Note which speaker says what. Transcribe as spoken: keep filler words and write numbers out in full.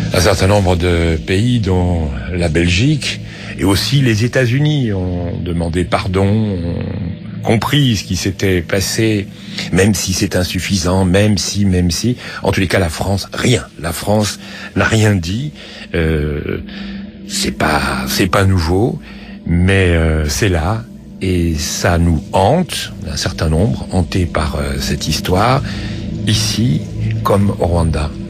Speaker 1: Un certain nombre de pays, dont la Belgique et aussi les États-Unis, ont demandé pardon, ont compris ce qui s'était passé, même si c'est insuffisant, même si, même si. En tous les cas, la France, rien. La France n'a rien dit. Euh, c'est pas, c'est pas nouveau, mais euh, c'est là. Et ça nous hante, un certain nombre, hantés par euh, cette histoire, ici comme au Rwanda.